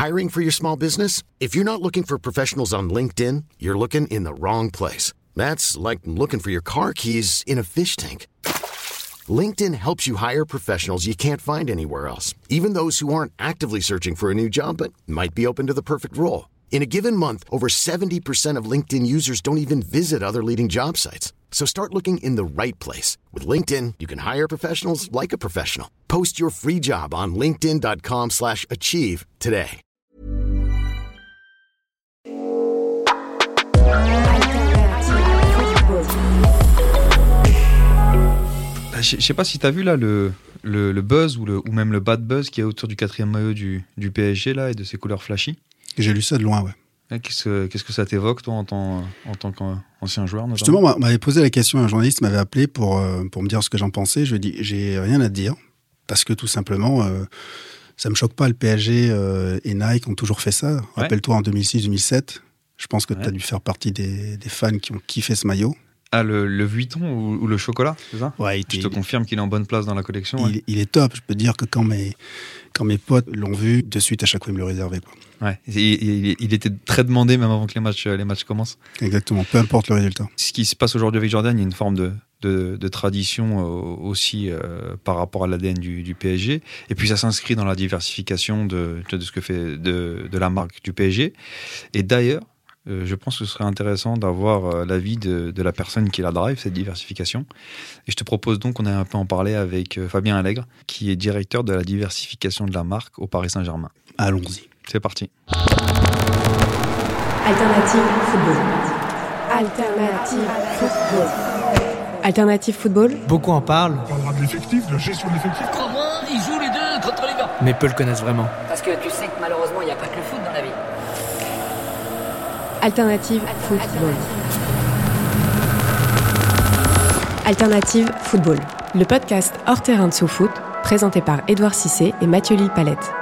Hiring for your small business? If you're not looking for professionals on LinkedIn, you're looking in the wrong place. That's like looking for your car keys in a fish tank. LinkedIn helps you hire professionals you can't find anywhere else, even those who aren't actively searching for a new job but might be open to the perfect role. In a given month, over 70% of LinkedIn users don't even visit other leading job sites. So start looking in the right place. With LinkedIn, you can hire professionals like a professional. Post your free job on linkedin.com/achieve today. Je sais pas si tu as vu là le buzz ou même le bad buzz qu'il y a autour du 4e maillot du PSG là, et de ses couleurs flashy. J'ai lu ça de loin, ouais. Qu'est-ce que ça t'évoque, toi, en tant qu'ancien joueur, notamment ? Justement, on m'avait posé la question, un journaliste m'avait appelé pour me dire ce que j'en pensais. Je lui ai dit, j'ai rien à te dire, parce que tout simplement, ça me choque pas. Le PSG et Nike ont toujours fait ça. Ouais. Rappelle-toi, en 2006-2007, je pense que tu as dû faire partie des fans qui ont kiffé ce maillot. Ah, le Vuitton ou le chocolat, c'est ça ? Ouais, je te confirme qu'il est en bonne place dans la collection. Il est top. Je peux te dire que quand mes potes l'ont vu, de suite, à chaque fois, ils me le réservaient, quoi. Ouais, il était très demandé, même avant que les matchs commencent. Exactement, peu importe le résultat. Ce qui se passe aujourd'hui avec Jordan, il y a une forme de tradition aussi par rapport à l'ADN du PSG. Et puis ça s'inscrit dans la diversification de ce que fait de la marque du PSG. Et d'ailleurs, je pense que ce serait intéressant d'avoir l'avis de la personne qui la drive, cette diversification. Et je te propose donc qu'on ait un peu en parler avec Fabien Allègre, qui est directeur de la diversification de la marque au Paris Saint-Germain. Allons-y. C'est parti. Alternative football. Alternative football. Alternative football. Beaucoup en parlent. On parlera de l'effectif, de la gestion de l'effectif. Crois-moi, ils jouent les deux contre les gars. Mais peu le connaissent vraiment. Parce que tu sais que malheureusement, il n'y a pas que le foot dans la vie. Alternative football. Alternative football. Le podcast hors terrain de SoFoot, présenté par Édouard Cissé et Mathieu Lille-Palette.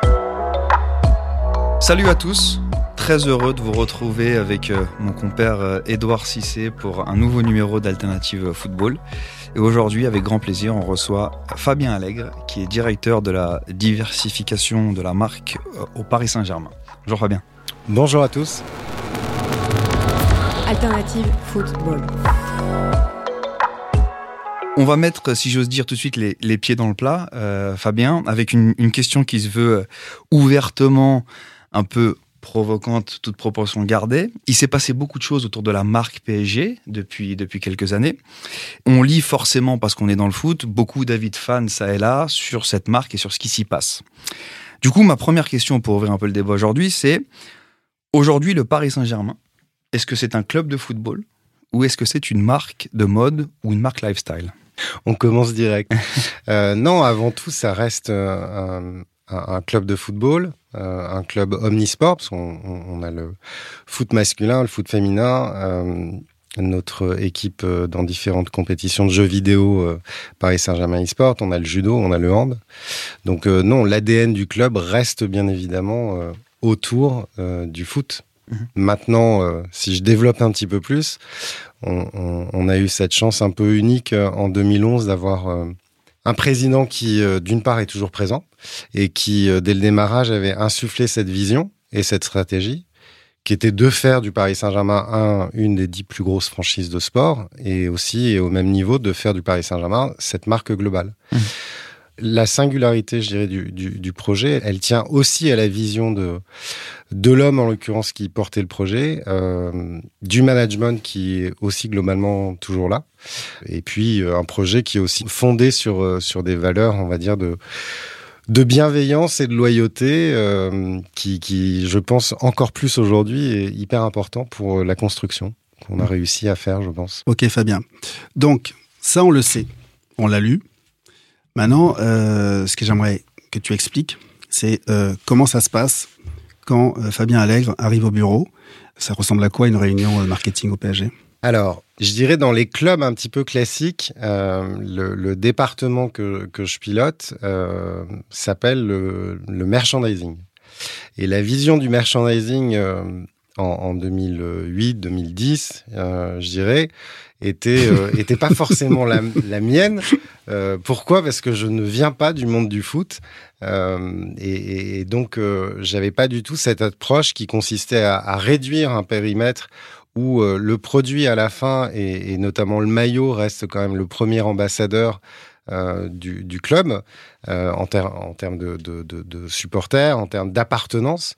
Salut à tous, très heureux de vous retrouver avec mon compère Édouard Cissé pour un nouveau numéro d'Alternative Football. Et aujourd'hui, avec grand plaisir, on reçoit Fabien Allègre, qui est directeur de la diversification de la marque au Paris Saint-Germain. Bonjour Fabien. Bonjour à tous. Alternative football. On va mettre, si j'ose dire, tout de suite les pieds dans le plat, Fabien, avec une question qui se veut ouvertement un peu provocante, toute proportion gardée. Il s'est passé beaucoup de choses autour de la marque PSG depuis quelques années. On lit forcément, parce qu'on est dans le foot, beaucoup d'avis de fans, ça et là, sur cette marque et sur ce qui s'y passe. Du coup, ma première question pour ouvrir un peu le débat aujourd'hui, c'est aujourd'hui, le Paris Saint-Germain, est-ce que c'est un club de football ou est-ce que c'est une marque de mode ou une marque lifestyle ? On commence direct. Non, avant tout, ça reste un club de football, un club omnisport, parce qu'on a le foot masculin, le foot féminin, notre équipe dans différentes compétitions de jeux vidéo, Paris Saint-Germain eSport, on a le judo, on a le hand. Donc non, l'ADN du club reste bien évidemment autour du foot. Maintenant, si je développe un petit peu plus, on a eu cette chance un peu unique en 2011 d'avoir un président qui, d'une part, est toujours présent et qui, dès le démarrage, avait insufflé cette vision et cette stratégie qui était de faire du Paris Saint-Germain une des 10 plus grosses franchises de sport et aussi, et au même niveau, de faire du Paris Saint-Germain cette marque globale. La singularité, je dirais, du projet, elle tient aussi à la vision de l'homme, en l'occurrence, qui portait le projet, du management qui est aussi globalement toujours là, et puis un projet qui est aussi fondé sur des valeurs, on va dire, de bienveillance et de loyauté, qui, je pense, encore plus aujourd'hui, est hyper important pour la construction qu'on a réussi à faire, je pense. Ok, Fabien. Donc, ça, on le sait. On l'a lu. Maintenant, ce que j'aimerais que tu expliques, c'est comment ça se passe quand Fabien Allègre arrive au bureau. Ça ressemble à quoi une réunion marketing au PSG ? Alors, je dirais dans les clubs un petit peu classiques, le département que je pilote s'appelle le merchandising. Et la vision du merchandising en 2008, 2010, je dirais, était pas forcément la mienne. Pourquoi ? Parce que je ne viens pas du monde du foot. Et donc, j'avais pas du tout cette approche qui consistait à réduire un périmètre où le produit à la fin, et notamment le maillot, reste quand même le premier ambassadeur du club en termes de supporters, en termes d'appartenance.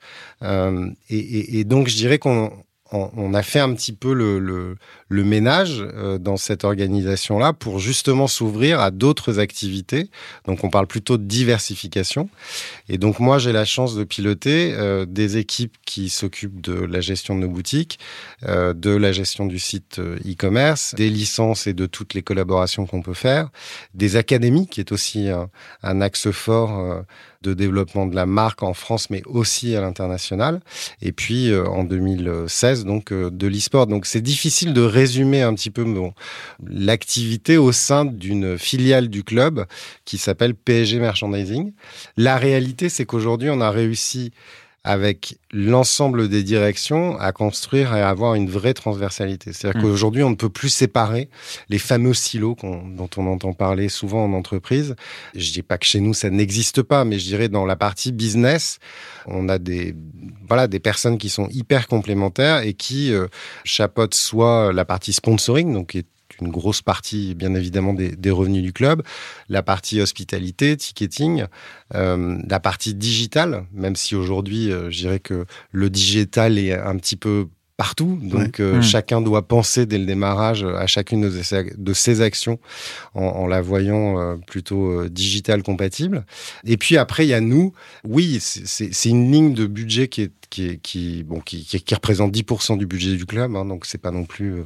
Et donc, je dirais qu'on a fait un petit peu le ménage dans cette organisation-là pour justement s'ouvrir à d'autres activités. Donc, on parle plutôt de diversification. Et donc, moi, j'ai la chance de piloter des équipes qui s'occupent de la gestion de nos boutiques, de la gestion du site e-commerce, des licences et de toutes les collaborations qu'on peut faire, des académies, qui est aussi un axe fort de développement de la marque en France, mais aussi à l'international. Et puis, en 2016, donc, de l'e-sport. Donc, c'est difficile de résumer un petit peu l'activité au sein d'une filiale du club qui s'appelle PSG Merchandising. La réalité, c'est qu'aujourd'hui, on a réussi avec l'ensemble des directions à construire et à avoir une vraie transversalité. C'est-à-dire qu'aujourd'hui, on ne peut plus séparer les fameux silos dont on entend parler souvent en entreprise. Je dis pas que chez nous, ça n'existe pas, mais je dirais dans la partie business, on a des personnes qui sont hyper complémentaires et qui chapeautent soit la partie sponsoring, donc qui est une grosse partie, bien évidemment, des revenus du club, la partie hospitalité, ticketing, la partie digitale, même si aujourd'hui, je dirais que le digital est un petit peu partout, donc chacun doit penser dès le démarrage à chacune de ses actions en la voyant plutôt digital compatible. Et puis après, il y a nous. Oui, c'est une ligne de budget qui représente 10% du budget du club, hein, donc c'est pas non plus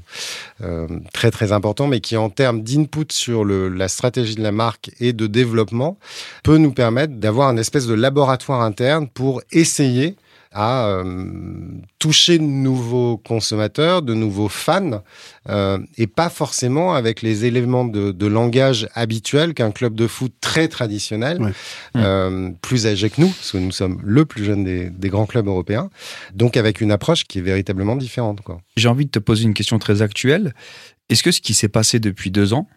très très important, mais qui en termes d'input sur la stratégie de la marque et de développement peut nous permettre d'avoir une espèce de laboratoire interne pour essayer à toucher de nouveaux consommateurs, de nouveaux fans, et pas forcément avec les éléments de langage habituels qu'un club de foot très traditionnel, plus âgé que nous, parce que nous sommes le plus jeune des grands clubs européens, donc avec une approche qui est véritablement différente, quoi. J'ai envie de te poser une question très actuelle. Est-ce que ce qui s'est passé depuis 2 ans,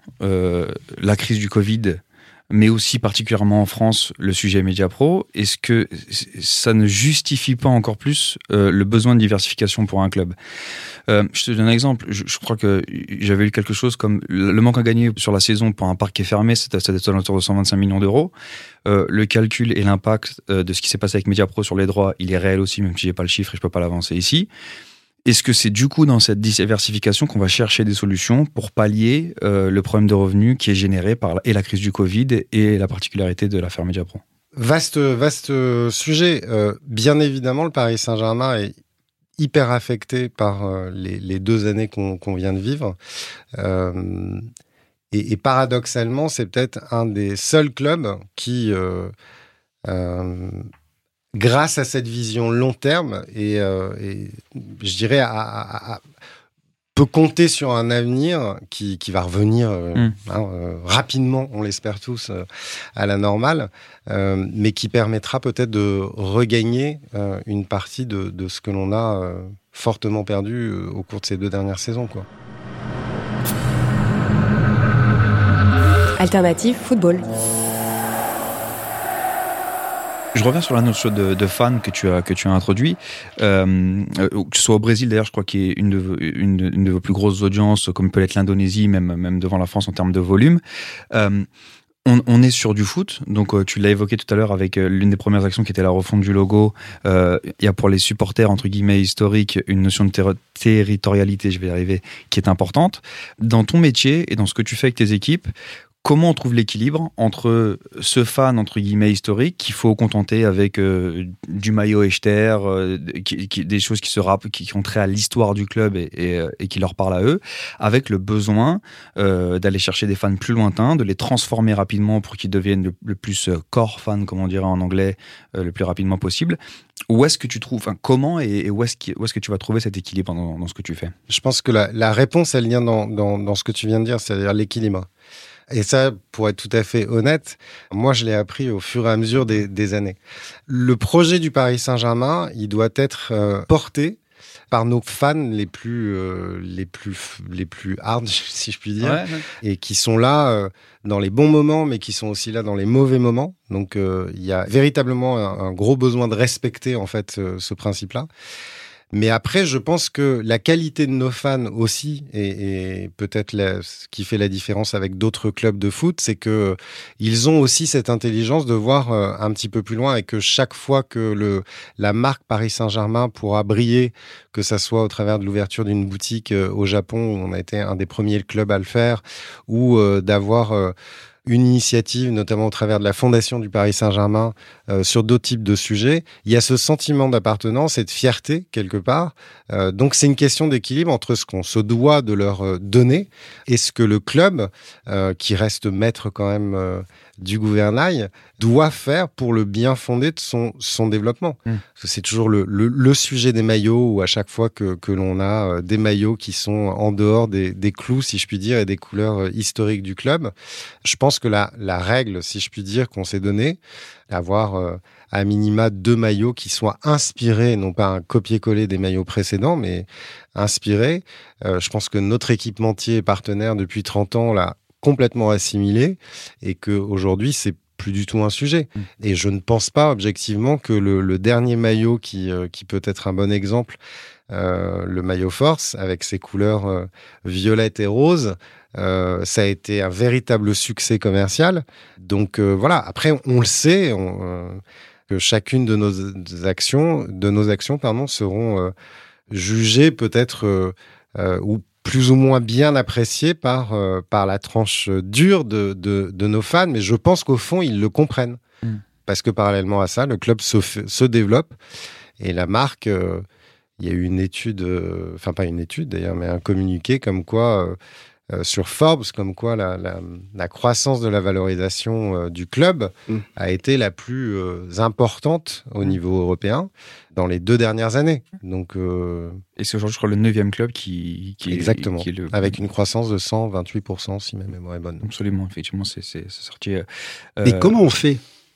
la crise du Covid, mais aussi particulièrement en France, le sujet Mediapro, est-ce que ça ne justifie pas encore plus le besoin de diversification pour un club ? Je te donne un exemple. Je crois que j'avais lu quelque chose comme le manque à gagner sur la saison pour un parc qui est fermé, c'est autour de 125 millions d'euros. Le calcul et l'impact de ce qui s'est passé avec Mediapro sur les droits, il est réel aussi, même si j'ai pas le chiffre et je peux pas l'avancer ici. Est-ce que c'est du coup dans cette diversification qu'on va chercher des solutions pour pallier le problème de revenus qui est généré par la crise du Covid et la particularité de l'affaire Mediapro ? Vaste sujet. Bien évidemment, le Paris Saint-Germain est hyper affecté par les 2 années qu'on vient de vivre. Et paradoxalement, c'est peut-être un des seuls clubs qui... grâce à cette vision long terme et je dirais peut compter sur un avenir qui va revenir rapidement, on l'espère tous, à la normale, mais qui permettra peut-être de regagner une partie de ce que l'on a fortement perdu au cours de ces 2 dernières saisons, quoi. Alternative football. Je reviens sur la notion de fan que tu as introduit, que ce soit au Brésil d'ailleurs, je crois qu'il est une de vos plus grosses audiences, comme peut l'être l'Indonésie, même devant la France en termes de volume. On est sur du foot, donc tu l'as évoqué tout à l'heure avec l'une des premières actions qui était la refonte du logo. Il y a pour les supporters entre guillemets historiques une notion de territorialité, je vais y arriver, qui est importante. Dans ton métier et dans ce que tu fais avec tes équipes, comment on trouve l'équilibre entre ce fan, entre guillemets, historique, qu'il faut contenter avec du maillot Echter, des choses qui ont trait à l'histoire du club et qui leur parlent à eux, avec le besoin d'aller chercher des fans plus lointains, de les transformer rapidement pour qu'ils deviennent le plus core fan, comme on dirait en anglais, le plus rapidement possible. Où est-ce que tu trouves, comment et où est-ce que tu vas trouver cet équilibre dans ce que tu fais ? Je pense que la réponse, elle vient dans ce que tu viens de dire, c'est-à-dire l'équilibre. Et ça, pour être tout à fait honnête, moi, je l'ai appris au fur et à mesure des années. Le projet du Paris Saint-Germain, il doit être porté par nos fans les plus hard, si je puis dire, et qui sont là dans les bons moments, mais qui sont aussi là dans les mauvais moments. Donc, il y a véritablement un gros besoin de respecter en fait ce principe-là. Mais après, je pense que la qualité de nos fans aussi, et peut-être ce qui fait la différence avec d'autres clubs de foot, c'est que ils ont aussi cette intelligence de voir un petit peu plus loin, et que chaque fois que la marque Paris Saint-Germain pourra briller, que ça soit au travers de l'ouverture d'une boutique au Japon, où on a été un des premiers clubs à le faire, ou d'avoir une initiative, notamment au travers de la fondation du Paris Saint-Germain, sur d'autres types de sujets. Il y a ce sentiment d'appartenance et de fierté, quelque part. Donc, c'est une question d'équilibre entre ce qu'on se doit de leur donner et ce que le club, qui reste maître quand même du gouvernail, doit faire pour le bien fondé de son développement. Parce que c'est toujours le sujet des maillots, où à chaque fois que l'on a des maillots qui sont en dehors des clous, si je puis dire, et des couleurs historiques du club, je pense que la règle, si je puis dire, qu'on s'est donnée, d'avoir à minima 2 maillots qui soient inspirés, non pas un copier-coller des maillots précédents, mais inspirés. Je pense que notre équipementier et partenaire depuis 30 ans l'a complètement assimilé, et qu'aujourd'hui, c'est plus du tout un sujet. Et je ne pense pas objectivement que le dernier maillot qui peut être un bon exemple, le maillot Force, avec ses couleurs violettes et roses, ça a été un véritable succès commercial. Donc voilà, après on le sait, que chacune de nos actions seront jugées peut-être ou plus ou moins bien appréciées par la tranche dure de nos fans, mais je pense qu'au fond ils le comprennent, parce que parallèlement à ça, le club se développe, et la marque, il y a eu une étude, enfin pas une étude d'ailleurs, mais un communiqué comme quoi sur Forbes, comme quoi la croissance de la valorisation du club a été la plus importante au niveau européen dans les 2 dernières années. Donc, et c'est aujourd'hui, je crois, le 9e club qui exactement, qui est le... avec une croissance de 128%, si ma mémoire est bonne. Absolument, effectivement, c'est sorti... Mais comment on fait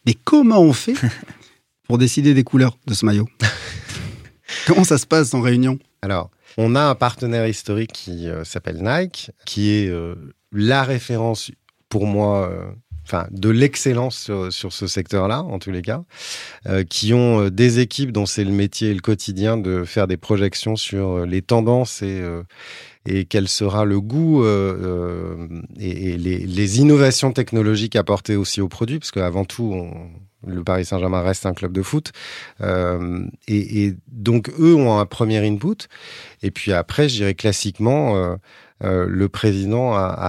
pour décider des couleurs de ce maillot? Comment ça se passe en réunion? Alors, on a un partenaire historique qui s'appelle Nike, qui est la référence pour moi, de l'excellence sur ce secteur-là, en tous les cas, qui ont des équipes dont c'est le métier et le quotidien de faire des projections sur les tendances et quel sera le goût et les innovations technologiques apportées aussi aux produits, parce qu'avant tout, le Paris Saint-Germain reste un club de foot. Et donc, eux ont un premier input. Et puis après, je dirais classiquement, le président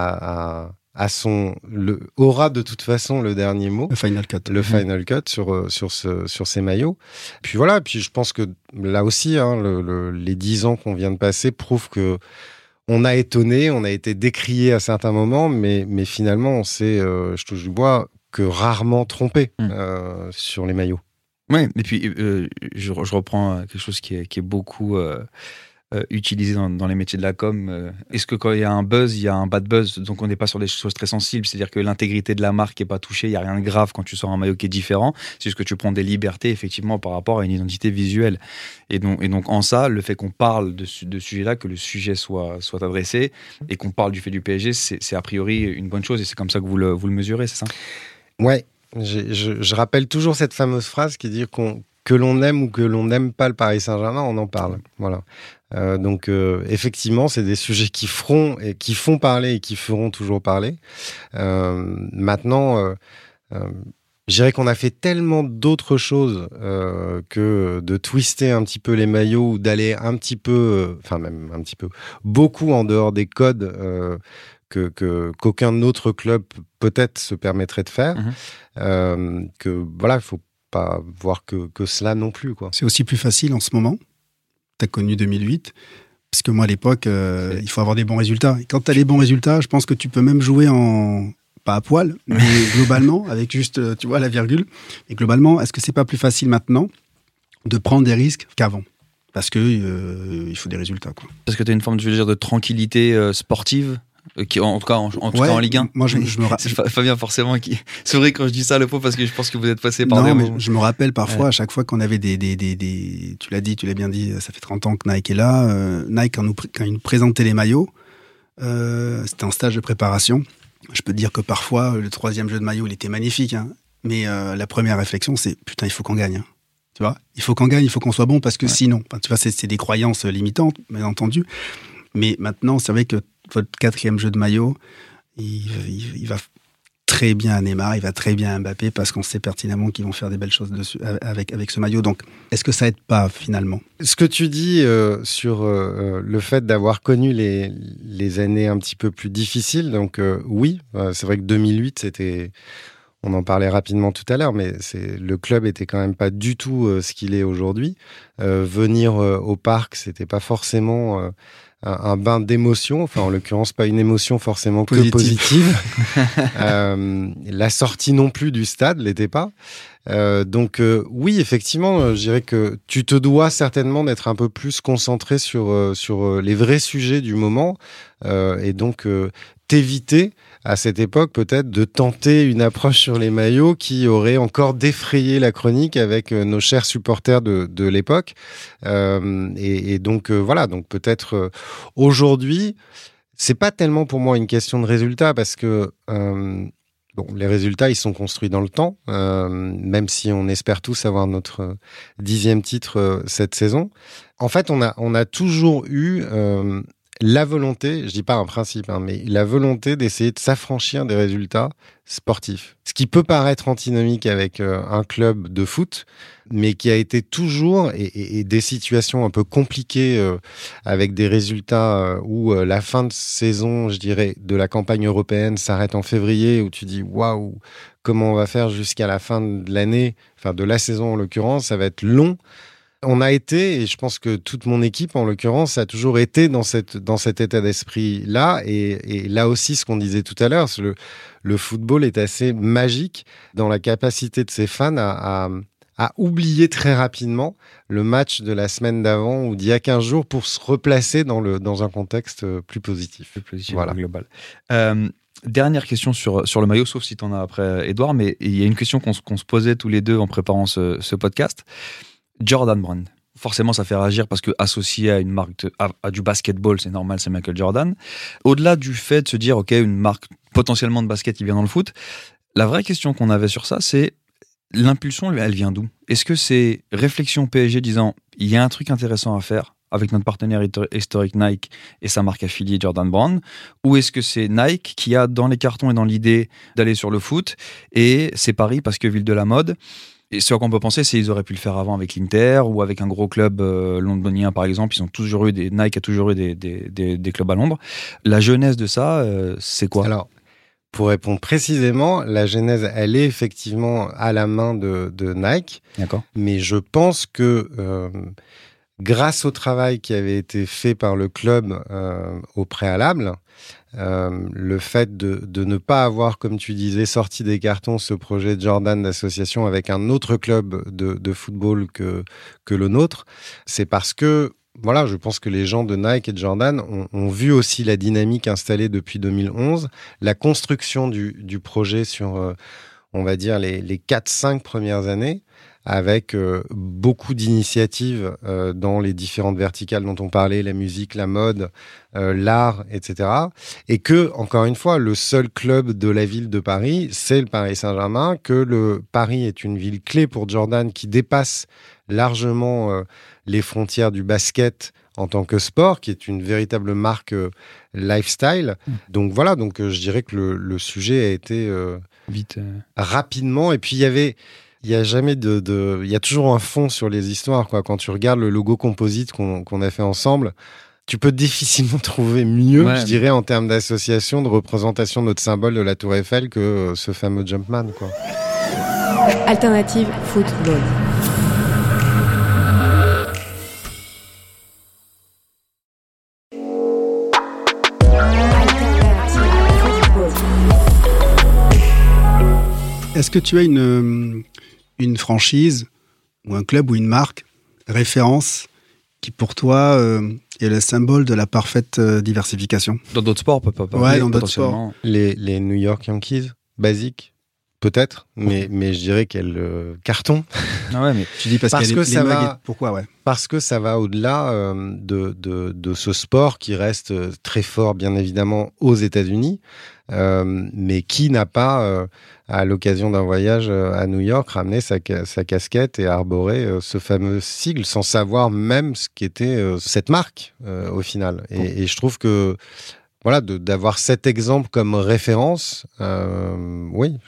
aura de toute façon le dernier mot. Le final cut. Le final cut sur ces maillots. Puis voilà, puis je pense que là aussi, les 10 ans qu'on vient de passer prouvent que on a étonné, on a été décrié à certains moments, mais finalement, on s'est, je touche du bois, que rarement trompé sur les maillots. Oui, et puis je reprends quelque chose qui est beaucoup utilisé dans les métiers de la com. Est-ce que quand il y a un buzz, il y a un bad buzz? Donc on n'est pas sur des choses très sensibles, c'est-à-dire que l'intégrité de la marque n'est pas touchée, il n'y a rien de grave quand tu sors un maillot qui est différent, c'est juste que tu prends des libertés effectivement par rapport à une identité visuelle. Et donc en ça, le fait qu'on parle de sujet-là, que le sujet soit adressé, et qu'on parle du fait du PSG, c'est a priori une bonne chose, et c'est comme ça que vous le mesurez, c'est ça? Ouais, je rappelle toujours cette fameuse phrase qui dit que l'on aime ou que l'on n'aime pas le Paris Saint-Germain, on en parle. Voilà. Donc effectivement, c'est des sujets qui font parler et qui feront toujours parler. Maintenant, je dirais qu'on a fait tellement d'autres choses que de twister un petit peu les maillots, ou d'aller un petit peu, même un petit peu, beaucoup en dehors des codes qu'aucun autre club peut-être se permettrait de faire. Que voilà, il faut pas voir que cela non plus, quoi. C'est aussi plus facile en ce moment. T'as connu 2008, parce que moi à l'époque, il faut avoir des bons résultats. Et quand t'as les bons résultats, je pense que tu peux même jouer pas à poil, mais globalement, avec juste, tu vois, la virgule. Et globalement, est-ce que c'est pas plus facile maintenant de prendre des risques qu'avant? Parce que il faut des résultats, quoi. Parce que t'as une forme, je veux dire, de tranquillité sportive en tout cas en Ligue 1. Moi, je me rappelle. C'est Fabien forcément qui. C'est vrai quand je dis ça, le pauvre, parce que je pense que vous êtes passé par. Non, mais je me rappelle parfois à chaque fois qu'on avait des. Tu l'as bien dit, ça fait 30 ans que Nike est là. Nike quand il nous présentait les maillots, c'était un stage de préparation. Je peux te dire que parfois le 3e jeu de maillot, il était magnifique, hein, mais la première réflexion, c'est putain, il faut qu'on gagne. Hein. Tu vois, il faut qu'on gagne, il faut qu'on soit bon parce que sinon, tu vois, c'est des croyances limitantes, bien entendu. Mais maintenant, c'est vrai que votre 4e jeu de maillot, il va très bien à Neymar, il va très bien à Mbappé parce qu'on sait pertinemment qu'ils vont faire des belles choses dessus avec ce maillot. Donc, est-ce que ça aide pas finalement ? Ce que tu dis sur le fait d'avoir connu les années un petit peu plus difficiles, donc oui, c'est vrai que 2008, c'était. On en parlait rapidement tout à l'heure, mais le club était quand même pas du tout ce qu'il est aujourd'hui. Venir au parc, c'était pas forcément un bain d'émotion. Enfin, en l'occurrence, pas une émotion forcément que positive. La sortie non plus du stade l'était pas. Donc oui, effectivement, je dirais que tu te dois certainement d'être un peu plus concentré sur les vrais sujets du moment et donc t'éviter à cette époque peut-être de tenter une approche sur les maillots qui aurait encore défrayé la chronique avec nos chers supporters de l'époque. Et donc voilà, donc peut-être aujourd'hui, c'est pas tellement pour moi une question de résultat parce que bon, les résultats, ils sont construits dans le temps, même si on espère tous avoir notre 10e titre cette saison. En fait, on a toujours eu la volonté, je dis pas un principe, hein, mais la volonté d'essayer de s'affranchir des résultats sportifs. Ce qui peut paraître antinomique avec un club de foot, mais qui a été toujours, et des situations un peu compliquées avec des résultats où la fin de saison, je dirais, de la campagne européenne s'arrête en février, où tu dis waouh, comment on va faire jusqu'à la fin de l'année, enfin de la saison en l'occurrence, ça va être long. On a été, et je pense que toute mon équipe, en l'occurrence, a toujours été dans cet état d'esprit-là. Et là aussi, ce qu'on disait tout à l'heure, le football est assez magique dans la capacité de ses fans à oublier très rapidement le match de la semaine d'avant ou d'il y a 15 jours pour se replacer dans un contexte plus positif. Plus positif, voilà. Global. Dernière question sur le maillot, sauf si tu en as après, Edouard, mais il y a une question qu'on se posait tous les deux en préparant ce podcast. Jordan Brand. Forcément, ça fait réagir parce que associé à une marque à du basketball, c'est normal, c'est Michael Jordan. Au-delà du fait de se dire, ok, une marque potentiellement de basket qui vient dans le foot, la vraie question qu'on avait sur ça, c'est l'impulsion, elle vient d'où ? Est-ce que c'est réflexion PSG disant, il y a un truc intéressant à faire avec notre partenaire historique Nike et sa marque affiliée Jordan Brand, ou est-ce que c'est Nike qui a dans les cartons et dans l'idée d'aller sur le foot et c'est Paris parce que ville de la mode ? Et ce qu'on peut penser, c'est qu'ils auraient pu le faire avant avec l'Inter ou avec un gros club londonien, par exemple. Nike a toujours eu des clubs à Londres. La genèse de ça, c'est quoi ? Alors, pour répondre précisément, la genèse, elle est effectivement à la main de Nike. D'accord. Mais je pense que grâce au travail qui avait été fait par le club au préalable, le fait de ne pas avoir, comme tu disais, sorti des cartons ce projet de Jordan d'association avec un autre club de football que le nôtre, c'est parce que, voilà, je pense que les gens de Nike et de Jordan ont vu aussi la dynamique installée depuis 2011, la construction du projet sur, on va dire, les 4-5 premières années, avec beaucoup d'initiatives dans les différentes verticales dont on parlait, la musique, la mode, l'art, etc. Et que, encore une fois, le seul club de la ville de Paris, c'est le Paris Saint-Germain, que le Paris est une ville clé pour Jordan qui dépasse largement les frontières du basket en tant que sport, qui est une véritable marque lifestyle. Donc voilà, je dirais que le sujet a été vite rapidement, et puis il y a toujours un fond sur les histoires, quoi. Quand tu regardes le logo composite qu'on a fait ensemble, tu peux difficilement trouver mieux, je dirais, en termes d'association, de représentation de notre symbole de la Tour Eiffel que ce fameux Jumpman, quoi. Alternative Football. Est-ce que tu as une franchise ou un club ou une marque référence qui pour toi Et le symbole de la parfaite diversification. Dans d'autres sports, on peut pas parler, ouais, dans d'autres sports. Les New York Yankees, basiques, peut-être, mais je dirais qu'elles cartonnent. Ah ouais, mais tu dis parce que ça va. Pourquoi, ouais. Parce que ça va au-delà de ce sport qui reste très fort, bien évidemment, aux États-Unis, mais qui n'a pas, à l'occasion d'un voyage à New York, ramené sa casquette et arboré ce fameux sigle, sans savoir même ce qu'était cette marque au final. Et je trouve que voilà, d'avoir cet exemple comme référence, oui,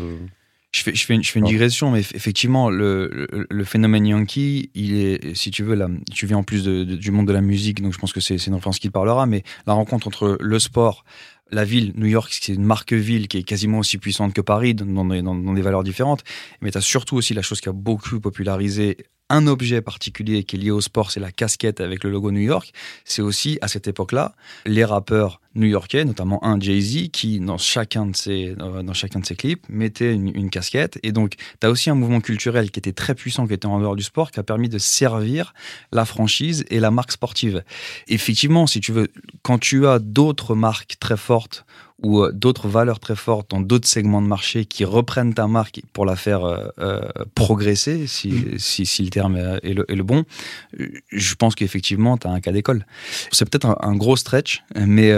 Je fais une digression, mais effectivement, le phénomène Yankee, il est, si tu veux, là, tu viens en plus du monde de la musique, donc je pense que c'est une référence qui te parlera, mais la rencontre entre le sport, la ville, New York, c'est une marque-ville qui est quasiment aussi puissante que Paris, dans des valeurs différentes, mais tu as surtout aussi la chose qui a beaucoup popularisé un objet particulier qui est lié au sport, c'est la casquette avec le logo New York. C'est aussi, à cette époque-là, les rappeurs new-yorkais, notamment un Jay-Z, qui, dans chacun de ses clips, mettait une casquette. Et donc, tu as aussi un mouvement culturel qui était très puissant, qui était en dehors du sport, qui a permis de servir la franchise et la marque sportive. Effectivement, si tu veux, quand tu as d'autres marques très fortes ou d'autres valeurs très fortes dans d'autres segments de marché qui reprennent ta marque pour la faire progresser, si le terme est le bon, je pense qu'effectivement, tu as un cas d'école. C'est peut-être un gros stretch, mais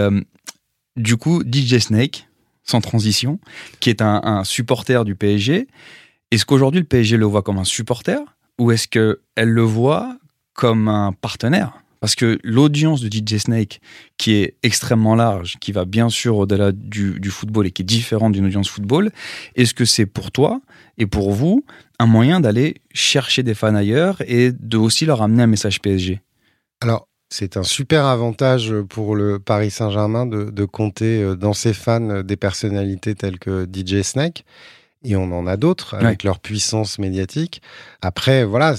du coup, DJ Snake, sans transition, qui est un supporter du PSG, est-ce qu'aujourd'hui le PSG le voit comme un supporter ou est-ce qu'elle le voit comme un partenaire ? Parce que l'audience de DJ Snake, qui est extrêmement large, qui va bien sûr au-delà du football et qui est différente d'une audience football, est-ce que c'est pour toi et pour vous un moyen d'aller chercher des fans ailleurs et de aussi leur amener un message PSG ? Alors, c'est un super avantage pour le Paris Saint-Germain de compter dans ses fans des personnalités telles que DJ Snake. Et on en a d'autres avec leur puissance médiatique. Après, voilà...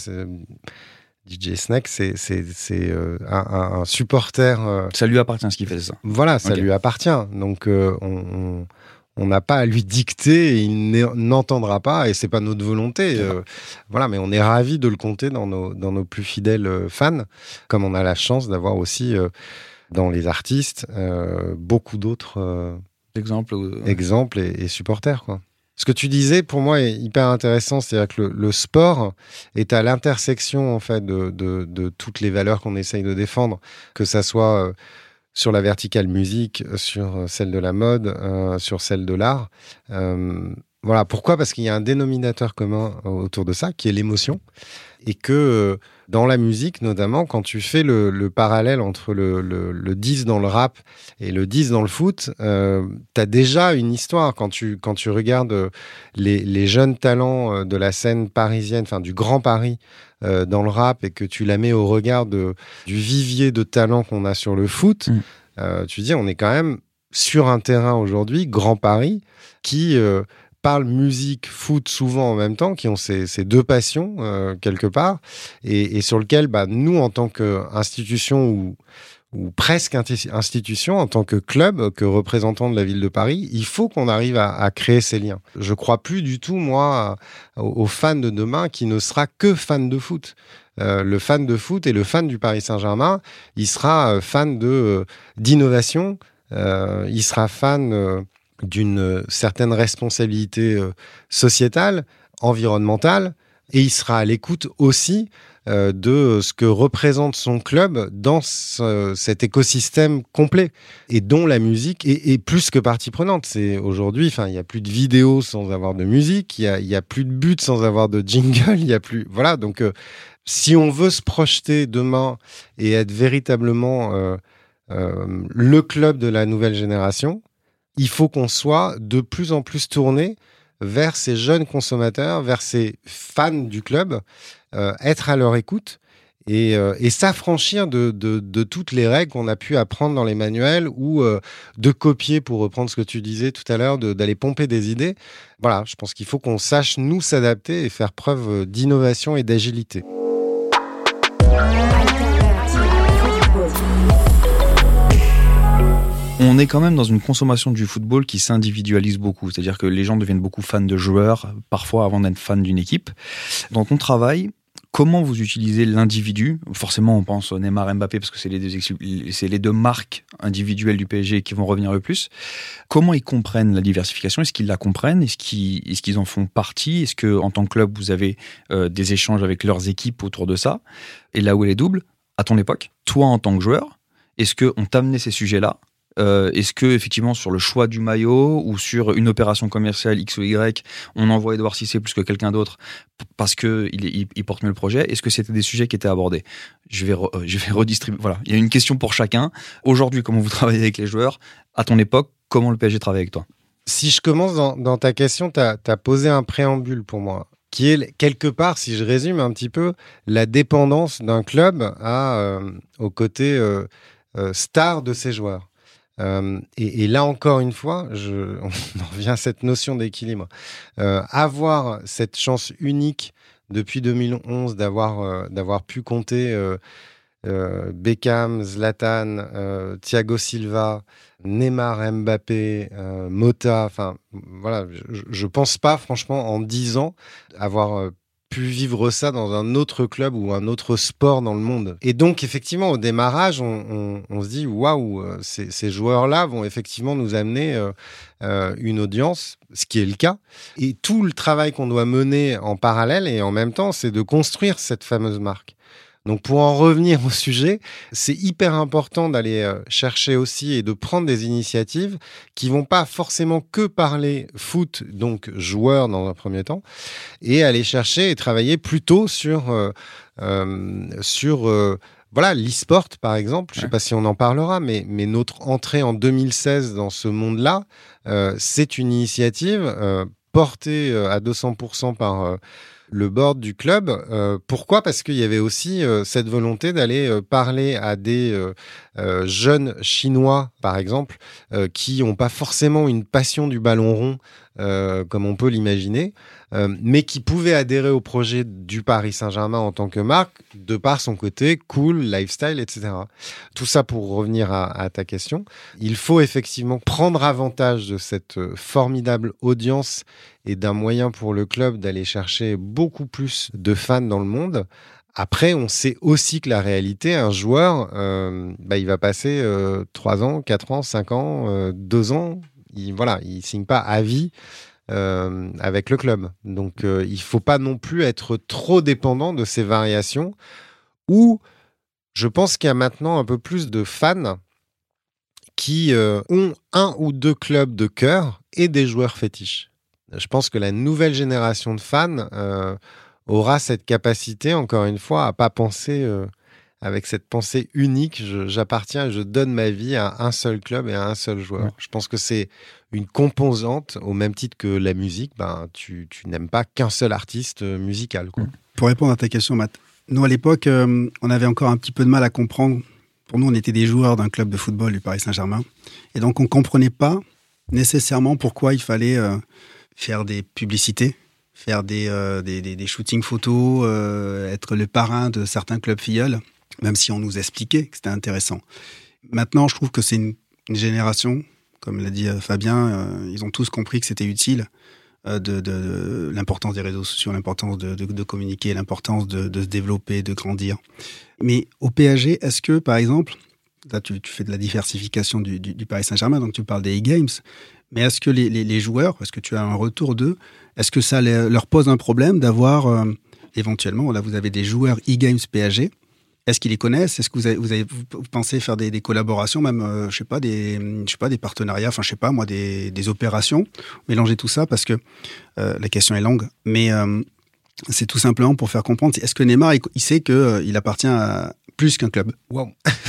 DJ Snake, c'est un supporter. Ça lui appartient ce qu'il fait, c'est ça. Voilà, ça lui appartient. Donc on n'a pas à lui dicter, et il n'entendra pas, et c'est pas notre volonté. Voilà, mais on est ravis de le compter dans nos plus fidèles fans, comme on a la chance d'avoir aussi dans les artistes beaucoup d'autres exemples et supporters, quoi. Ce que tu disais, pour moi, est hyper intéressant, c'est-à-dire que le sport est à l'intersection en fait de toutes les valeurs qu'on essaye de défendre, que ça soit sur la verticale musique, sur celle de la mode, sur celle de l'art. Voilà, pourquoi ? Parce qu'il y a un dénominateur commun autour de ça, qui est l'émotion, et que dans la musique, notamment, quand tu fais le parallèle entre le 10 dans le rap et le 10 dans le foot, t'as déjà une histoire. Quand tu regardes les jeunes talents de la scène parisienne, enfin du Grand Paris, dans le rap, et que tu la mets au regard du vivier de talents qu'on a sur le foot, tu dis, on est quand même sur un terrain aujourd'hui, Grand Paris, qui... parlent musique, foot souvent en même temps, qui ont ces deux passions quelque part, et sur lequel nous, en tant qu'institution ou presque institution, en tant que club, que représentant de la ville de Paris, il faut qu'on arrive à créer ces liens. Je crois plus du tout, moi, aux fans de demain qui ne sera que fan de foot. Le fan de foot et le fan du Paris Saint-Germain, il sera fan d'innovation, il sera fan... d'une certaine responsabilité sociétale, environnementale, et il sera à l'écoute aussi de ce que représente son club dans cet écosystème complet, et dont la musique est plus que partie prenante. C'est aujourd'hui, il n'y a plus de vidéos sans avoir de musique, il y a plus de buts sans avoir de jingle, il y a plus... Voilà, donc si on veut se projeter demain et être véritablement le club de la nouvelle génération, il faut qu'on soit de plus en plus tourné vers ces jeunes consommateurs, vers ces fans du club, être à leur écoute et s'affranchir de toutes les règles qu'on a pu apprendre dans les manuels, ou de copier, pour reprendre ce que tu disais tout à l'heure, d'aller pomper des idées. Voilà, je pense qu'il faut qu'on sache nous s'adapter et faire preuve d'innovation et d'agilité. On est quand même dans une consommation du football qui s'individualise beaucoup. C'est-à-dire que les gens deviennent beaucoup fans de joueurs, parfois avant d'être fans d'une équipe. Dans ton travail, Comment vous utilisez l'individu ? Forcément, on pense au Neymar, Mbappé, parce que c'est les deux marques individuelles du PSG qui vont revenir le plus. Comment ils comprennent la diversification ? Est-ce qu'ils la comprennent ? Est-ce qu'ils en font partie ? Est-ce qu'en tant que club, vous avez des échanges avec leurs équipes autour de ça ? Et là où elle est double, à ton époque, toi en tant que joueur, est-ce qu'on t'amenait ces sujets-là ? Est-ce que effectivement sur le choix du maillot ou sur une opération commerciale X ou Y, on envoie Edouard Cissé plus que quelqu'un d'autre parce que il porte mieux le projet ? Est-ce que c'était des sujets qui étaient abordés ? Je vais redistribuer. Voilà, il y a une question pour chacun. Aujourd'hui, comment vous travaillez avec les joueurs ? À ton époque, comment le PSG travaille avec toi ? Si je commence dans ta question, t'as posé un préambule pour moi, qui est quelque part, si je résume un petit peu, la dépendance d'un club au côté star de ses joueurs. Et là encore une fois, on en revient à cette notion d'équilibre. Avoir cette chance unique depuis 2011 d'avoir pu compter Beckham, Zlatan, Thiago Silva, Neymar, Mbappé, Mota, enfin voilà, je pense pas franchement en 10 ans avoir pu vivre ça dans un autre club ou un autre sport dans le monde. Et donc, effectivement, au démarrage, on se dit, waouh, ces joueurs-là vont effectivement nous amener une audience, ce qui est le cas. Et tout le travail qu'on doit mener en parallèle et en même temps, c'est de construire cette fameuse marque. Donc, pour en revenir au sujet, c'est hyper important d'aller chercher aussi et de prendre des initiatives qui vont pas forcément que parler foot, donc joueurs dans un premier temps, et aller chercher et travailler plutôt sur voilà, l'e-sport, par exemple. Je sais pas si on en parlera, mais notre entrée en 2016 dans ce monde-là, c'est une initiative portée à 200% par le board du club. Pourquoi ? Parce qu'il y avait aussi cette volonté d'aller parler à des jeunes Chinois, par exemple, qui n'ont pas forcément une passion du ballon rond, comme on peut l'imaginer, mais qui pouvaient adhérer au projet du Paris Saint-Germain en tant que marque, de par son côté cool, lifestyle, etc. Tout ça pour revenir à ta question. Il faut effectivement prendre avantage de cette formidable audience et d'un moyen pour le club d'aller chercher beaucoup plus de fans dans le monde. Après, on sait aussi que la réalité, un joueur, il va passer 3 ans, 4 ans, 5 ans, 2 ans. Il signe pas à vie avec le club. Donc, il faut pas non plus être trop dépendant de ces variations où je pense qu'il y a maintenant un peu plus de fans qui ont 1 ou 2 clubs de cœur et des joueurs fétiches. Je pense que la nouvelle génération de fans aura cette capacité, encore une fois, à pas penser avec cette pensée unique, j'appartiens et je donne ma vie à un seul club et à un seul joueur. Ouais. Je pense que c'est une composante, au même titre que la musique, tu n'aimes pas qu'un seul artiste musical, quoi. Pour répondre à ta question, Matt, nous à l'époque, on avait encore un petit peu de mal à comprendre. Pour nous, on était des joueurs d'un club de football du Paris Saint-Germain. Et donc, on ne comprenait pas nécessairement pourquoi il fallait faire des publicités, faire des shootings photos, être le parrain de certains clubs filleuls, même si on nous expliquait que c'était intéressant. Maintenant, je trouve que c'est une génération, comme l'a dit Fabien, ils ont tous compris que c'était utile de l'importance des réseaux sociaux, l'importance de communiquer, l'importance de se développer, de grandir. Mais au PSG, est-ce que, par exemple, là tu fais de la diversification du Paris Saint-Germain, donc tu parles des e-games, mais est-ce que les joueurs, est-ce que tu as un retour d'eux, est-ce que ça leur pose un problème d'avoir éventuellement, là vous avez des joueurs e-games PSG, est-ce qu'ils les connaissent ? Est-ce que vous pensez faire des collaborations, même des partenariats, enfin je sais pas moi, des opérations, mélanger tout ça parce que la question est longue, mais c'est tout simplement pour faire comprendre. Est-ce que Neymar il sait que il appartient à plus qu'un club ? Wow.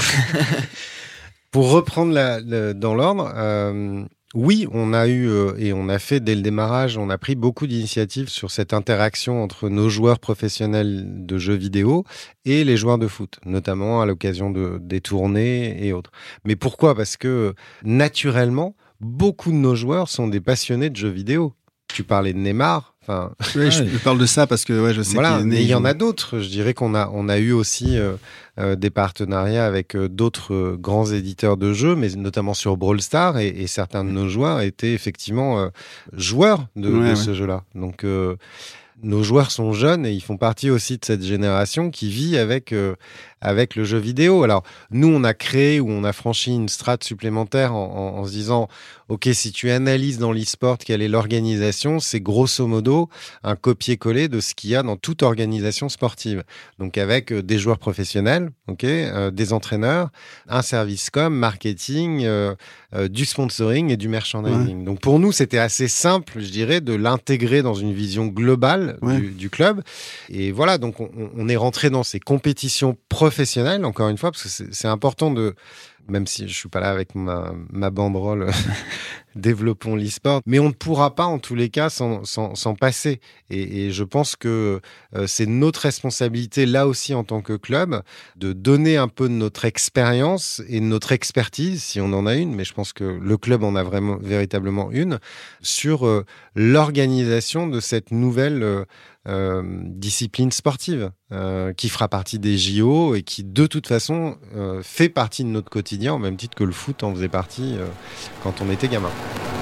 Pour reprendre dans l'ordre. Oui, on a eu et on a fait dès le démarrage, on a pris beaucoup d'initiatives sur cette interaction entre nos joueurs professionnels de jeux vidéo et les joueurs de foot, notamment à l'occasion des tournées et autres. Mais pourquoi ? Parce que naturellement, beaucoup de nos joueurs sont des passionnés de jeux vidéo. Tu parlais de Neymar. Oui, je parle de ça parce que je sais mais il y en a d'autres. Je dirais qu'on a eu aussi des partenariats avec d'autres grands éditeurs de jeux, mais notamment sur Brawl Stars, et certains de nos joueurs étaient effectivement joueurs de ce jeu-là. Donc nos joueurs sont jeunes et ils font partie aussi de cette génération qui vit avec le jeu vidéo. Alors, nous, on a créé ou on a franchi une strate supplémentaire en se disant, OK, si tu analyses dans l'e-sport quelle est l'organisation, c'est grosso modo un copier-coller de ce qu'il y a dans toute organisation sportive. Donc, avec des joueurs professionnels, OK, des entraîneurs, un service com, marketing, du sponsoring et du merchandising. Ouais. Donc, pour nous, c'était assez simple, je dirais, de l'intégrer dans une vision globale du club. Et voilà, donc on est rentré dans ces compétitions professionnelles, encore une fois, parce que c'est important de... Même si je suis pas là avec ma banderole développons l'e-sport, mais on ne pourra pas en tous les cas s'en passer. Et je pense que c'est notre responsabilité là aussi en tant que club de donner un peu de notre expérience et de notre expertise, si on en a une, mais je pense que le club en a véritablement une, sur l'organisation de cette nouvelle discipline sportive qui fera partie des JO et qui de toute façon fait partie de notre quotidien au même titre que le foot en faisait partie quand on était gamin.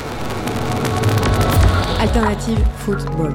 Alternative football.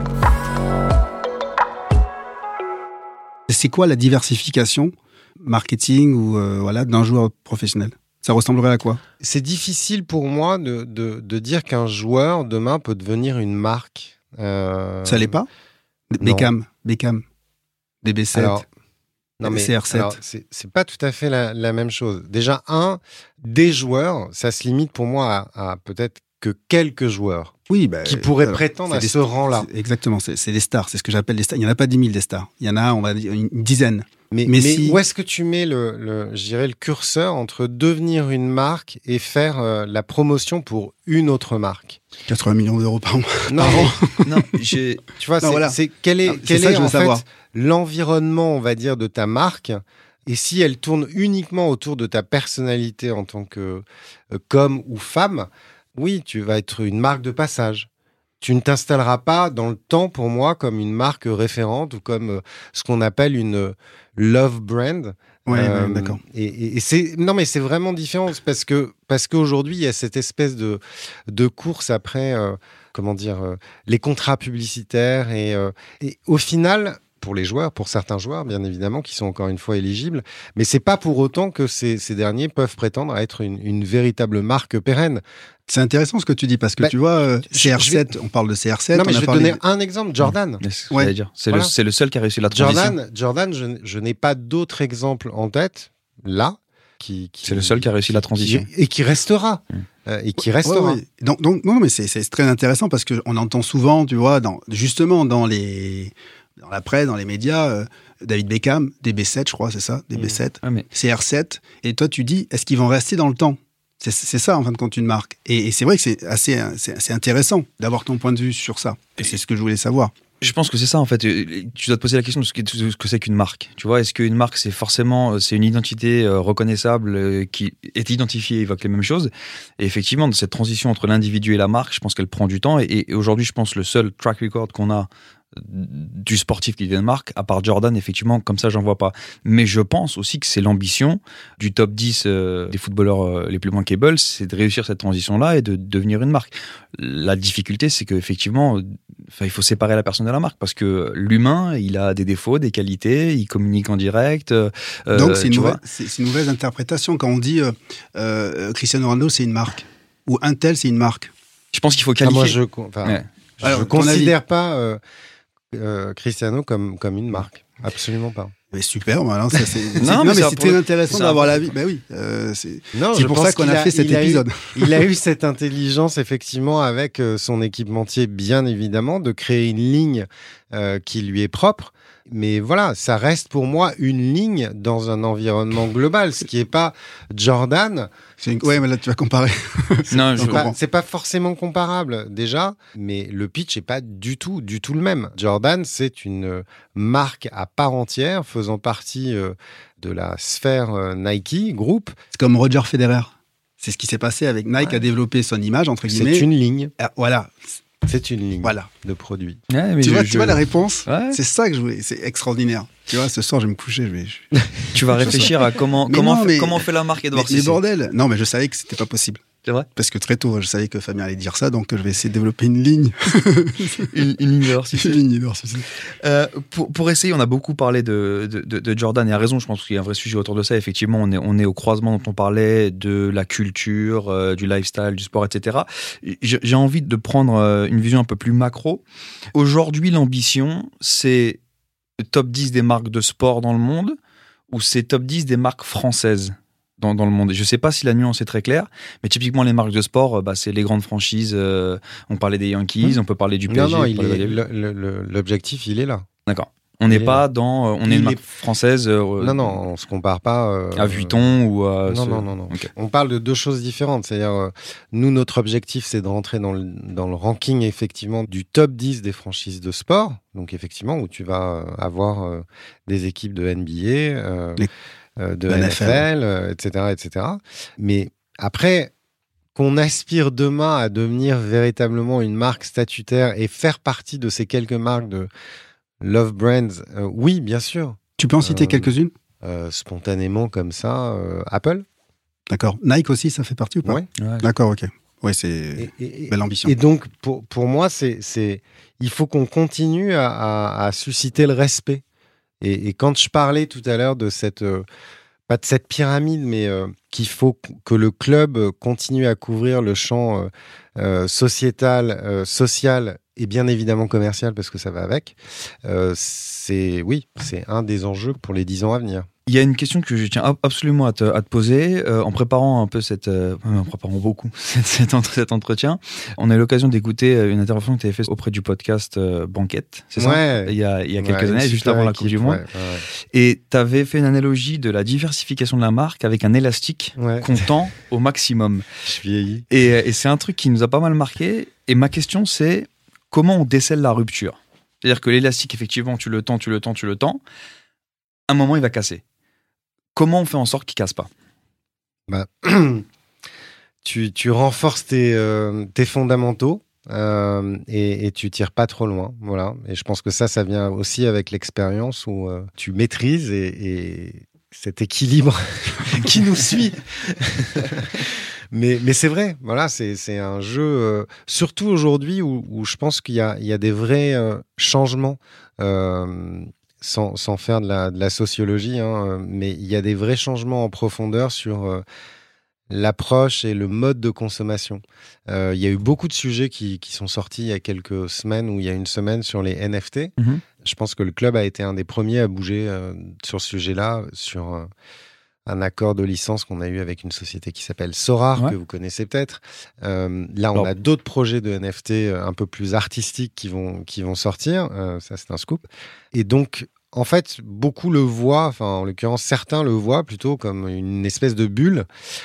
C'est quoi la diversification marketing ou d'un joueur professionnel ? Ça ressemblerait à quoi ? C'est difficile pour moi de dire qu'un joueur demain peut devenir une marque. Ça l'est pas ? Beckham, DB7, alors, non mais CR7. Alors, c'est pas tout à fait la même chose. Déjà, des joueurs, ça se limite pour moi à peut-être que quelques joueurs qui pourraient prétendre à ce rang-là. Exactement, c'est des stars, c'est ce que j'appelle des stars. Il n'y en a pas 10 000 des stars, il y en a, on va dire, une dizaine. Mais où est-ce que tu mets je dirais, le curseur entre devenir une marque et faire la promotion pour une autre marque ? 80 millions d'euros par mois. Non, tu vois, quel est en fait l'environnement, on va dire, de ta marque, et si elle tourne uniquement autour de ta personnalité en tant que qu'homme ou femme, oui, tu vas être une marque de passage. Tu ne t'installeras pas dans le temps, pour moi, comme une marque référente ou comme ce qu'on appelle une love brand. D'accord. Et mais c'est vraiment différent parce qu'aujourd'hui il y a cette espèce de course après les contrats publicitaires et au final pour certains joueurs bien évidemment qui sont encore une fois éligibles, mais c'est pas pour autant que ces derniers peuvent prétendre à être une véritable marque pérenne. C'est intéressant ce que tu dis parce que tu vois CR7, on parle de CR7. Non mais je vais te donner un exemple, Jordan. C'est le seul qui a réussi la transition. Jordan, je n'ai pas d'autres exemples en tête là. C'est le seul qui a réussi la transition et qui restera. Ouais. Donc non mais c'est très intéressant parce que on entend souvent, tu vois, dans la presse, dans les médias, David Beckham, DB7, je crois, c'est ça, DB7, CR7. Et toi, tu dis, est-ce qu'ils vont rester dans le temps ? C'est ça, en fin de compte, une marque. Et c'est vrai que c'est assez intéressant d'avoir ton point de vue sur ça. Et c'est ce que je voulais savoir. Je pense que c'est ça, en fait. Tu dois te poser la question de ce que c'est qu'une marque. Tu vois, est-ce qu'une marque, c'est une identité reconnaissable qui est identifiée et évoque les mêmes choses ? Et effectivement, cette transition entre l'individu et la marque, je pense qu'elle prend du temps. Et aujourd'hui, je pense le seul track record qu'on a du sportif qui devient marque, à part Jordan, effectivement, comme ça, j'en vois pas. Mais je pense aussi que c'est l'ambition du top 10 des footballeurs les plus bankable, c'est de réussir cette transition-là et de devenir une marque. La difficulté, c'est qu'effectivement, il faut séparer la personne de la marque parce que l'humain, il a des défauts, des qualités, il communique en direct. Donc, c'est une mauvaise interprétation quand on dit Cristiano Ronaldo, c'est une marque ou un tel, c'est une marque. Je pense qu'il faut qualifier. Je ne considère pas Cristiano comme une marque. Absolument pas. Mais super, alors c'est très intéressant d'avoir l'avis. Ben oui, c'est pour ça qu'on a fait cet épisode. Il a eu cette intelligence, effectivement, avec son équipementier, bien évidemment, de créer une ligne qui lui est propre. Mais voilà, ça reste pour moi une ligne dans un environnement global, ce qui n'est pas Jordan. Ouais, mais là tu vas comparer. C'est pas forcément comparable déjà, mais le pitch n'est pas du tout le même. Jordan, c'est une marque à part entière, faisant partie de la sphère Nike Group. C'est comme Roger Federer. C'est ce qui s'est passé avec Nike a développé son image, entre guillemets. C'est une ligne. Voilà. C'est une ligne de produit. Ouais, tu vois la réponse, c'est ça que je voulais. C'est extraordinaire. Tu vois, ce soir, je vais me coucher. Tu vas réfléchir à comment fait la marque Edouard Cissé. Mais bordel. Non, mais je savais que c'était pas possible. C'est vrai. Parce que très tôt, je savais que Fabien allait dire ça, donc je vais essayer de développer une ligne. une ligne leader, si Une ligne leader, si. Pour essayer, on a beaucoup parlé de Jordan, et à raison, je pense qu'il y a un vrai sujet autour de ça. Effectivement, on est au croisement dont on parlait, de la culture, du lifestyle, du sport, etc. J'ai envie de prendre une vision un peu plus macro. Aujourd'hui, l'ambition, c'est le top 10 des marques de sport dans le monde, ou c'est top 10 des marques françaises dans le monde. Je ne sais pas si la nuance est très claire, mais typiquement les marques de sport, c'est les grandes franchises. On parlait des Yankees, on peut parler du PSG. Non, l'objectif, il est là. D'accord. On n'est pas dans... on est une marque française... non, on ne se compare pas... à Vuitton ou à... Non. Okay. On parle de deux choses différentes. C'est-à-dire, nous, notre objectif, c'est de rentrer dans le ranking, effectivement, du top 10 des franchises de sport. Donc, effectivement, où tu vas avoir des équipes de NBA, de NFL, etc. Mais après, qu'on aspire demain à devenir véritablement une marque statutaire et faire partie de ces quelques marques de Love Brands, oui, bien sûr. Tu peux en citer quelques-unes spontanément comme ça, Apple. D'accord. Nike aussi, ça fait partie ou pas? Ouais. D'accord, ok. Ouais, c'est belle ambition. Et donc, pour moi, il faut qu'on continue à susciter le respect. Et quand je parlais tout à l'heure de cette, pas de cette pyramide, mais qu'il faut que le club continue à couvrir le champ sociétal, social et bien évidemment commercial, parce que ça va avec, c'est un des enjeux pour les 10 ans à venir. Il y a une question que je tiens absolument à te poser. En préparant un peu en préparant beaucoup cet entretien, on a eu l'occasion d'écouter une intervention que tu avais faite auprès du podcast Banquette, c'est ça? Il y a quelques années, juste avant la Coupe du Monde. Ouais. Et tu avais fait une analogie de la diversification de la marque avec un élastique qu'on tend au maximum. Je vieillis. Et c'est un truc qui nous a pas mal marqué. Et ma question, c'est comment on décèle la rupture? C'est-à-dire que l'élastique, effectivement, tu le tends. À un moment, il va casser. Comment on fait en sorte qu'il casse pas? Tu renforces tes fondamentaux et tu tires pas trop loin. Voilà. Et je pense que ça vient aussi avec l'expérience où tu maîtrises et cet équilibre qui nous suit. Mais c'est vrai, voilà, c'est un jeu, surtout aujourd'hui où je pense qu'il y a des vrais changements. Sans faire de la sociologie, mais il y a des vrais changements en profondeur sur l'approche et le mode de consommation. Il y a eu beaucoup de sujets qui sont sortis il y a quelques semaines ou il y a une semaine sur les NFT. Mm-hmm. Je pense que le club a été un des premiers à bouger sur ce sujet-là, sur un accord de licence qu'on a eu avec une société qui s'appelle Sorare, que vous connaissez peut-être. Là, on a d'autres projets de NFT un peu plus artistiques qui vont sortir. Ça, c'est un scoop. Et donc, en fait, beaucoup le voient, enfin, en l'occurrence, certains le voient plutôt comme une espèce de bulle.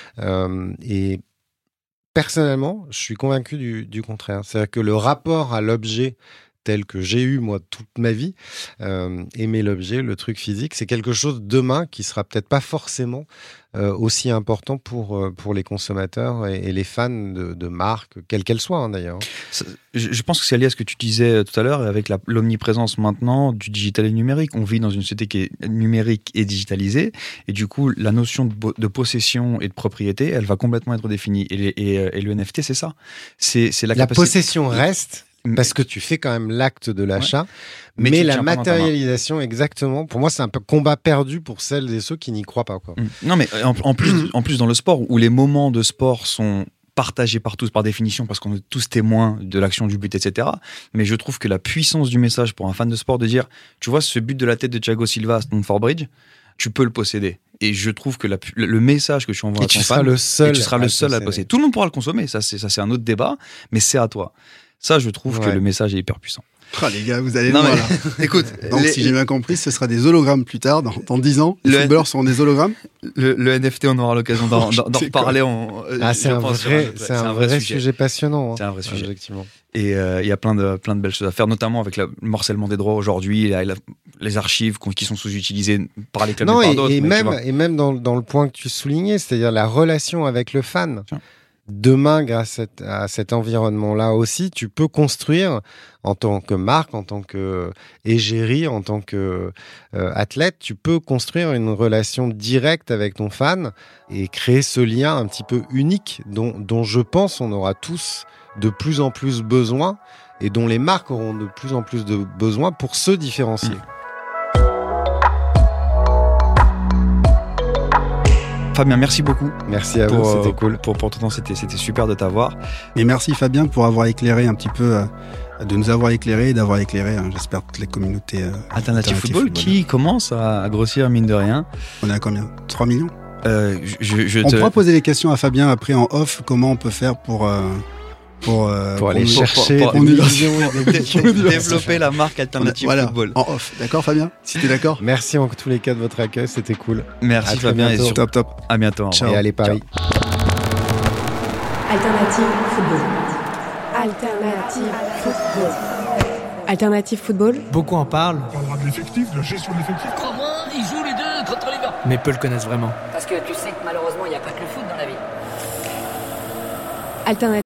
Et personnellement, je suis convaincu du contraire. C'est-à-dire que le rapport à l'objet tel que j'ai eu, moi, toute ma vie, aimer l'objet, le truc physique, c'est quelque chose demain qui sera peut-être pas forcément aussi important pour les consommateurs et les fans de marques, quelles qu'elles soient, d'ailleurs. Je pense que c'est lié à ce que tu disais tout à l'heure, avec l'omniprésence maintenant du digital et numérique. On vit dans une société qui est numérique et digitalisée, et du coup, la notion de possession et de propriété, elle va complètement être définie. Et le NFT, c'est ça. C'est la capacité... possession reste... Parce que tu fais quand même l'acte de l'achat, mais la matérialisation, exactement, pour moi, c'est un peu combat perdu pour celles et ceux qui n'y croient pas, quoi. Non, mais en plus, dans le sport, où les moments de sport sont partagés par tous par définition, parce qu'on est tous témoins de l'action, du but, etc. Mais je trouve que la puissance du message pour un fan de sport de dire, tu vois, ce but de la tête de Thiago Silva à Stamford Bridge, tu peux le posséder. Et je trouve que le message que tu envoies à ton fan, tu seras le seul à le posséder. Tout le monde pourra le consommer, ça c'est un autre débat, mais c'est à toi. Ça, je trouve que le message est hyper puissant. Oh, les gars, vous allez loin, là. Écoute, donc, si j'ai bien compris, ce sera des hologrammes plus tard, dans 10 ans. Les footballeurs seront des hologrammes. Le NFT, on aura l'occasion d'en reparler. C'est un vrai sujet passionnant. C'est un vrai sujet. Effectivement. Et il y a plein de belles choses à faire, notamment avec le morcellement des droits aujourd'hui, les archives qui sont sous-utilisées par les clubs et par d'autres. Et même dans le point que tu soulignais, c'est-à-dire la relation avec le fan. demain, grâce à cet environnement-là aussi, tu peux construire en tant que marque, en tant que égérie, en tant que athlète, tu peux construire une relation directe avec ton fan et créer ce lien un petit peu unique dont je pense on aura tous de plus en plus besoin et dont les marques auront de plus en plus de besoin pour se différencier. Fabien, merci beaucoup. Merci à vous, c'était cool. Pour ton temps, c'était super de t'avoir. Et merci Fabien pour avoir éclairé un petit peu, de nous avoir éclairé et d'avoir éclairé, j'espère, toutes les communautés. Alternative Football qui commence à grossir, mine de rien. On est à combien ? 3 millions ? On pourra poser des questions à Fabien après en off, comment on peut faire pour aller chercher développer la marque Alternative Football. En off, d'accord Fabien ? Si t'es d'accord. Merci en tous les cas de votre accueil, c'était cool. Merci Fabien bientôt. et top. À bientôt. Ciao. Et allez Paris. Alternative Football. Alternative Football. Beaucoup en parlent. On parlera de l'effectif, de la gestion de l'effectif. Crois-moi, ils jouent les deux contre les gars. Mais peu le connaissent vraiment. Parce que tu sais que malheureusement, il n'y a pas que le foot dans la vie. Alternative.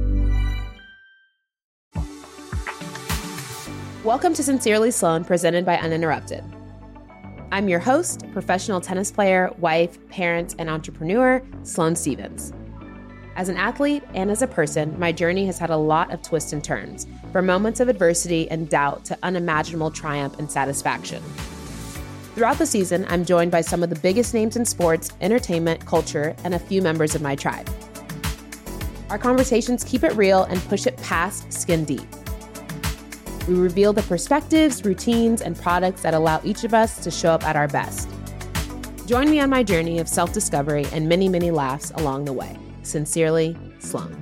Welcome to Sincerely Sloan, presented by Uninterrupted. I'm your host, professional tennis player, wife, parent, and entrepreneur, Sloane Stevens. As an athlete and as a person, my journey has had a lot of twists and turns, from moments of adversity and doubt to unimaginable triumph and satisfaction. Throughout the season, I'm joined by some of the biggest names in sports, entertainment, culture, and a few members of my tribe. Our conversations keep it real and push it past skin deep. We reveal the perspectives, routines, and products that allow each of us to show up at our best. Join me on my journey of self-discovery and many, many laughs along the way. Sincerely, Sloane.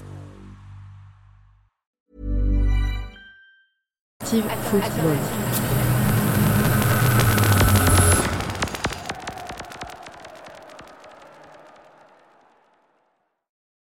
Football.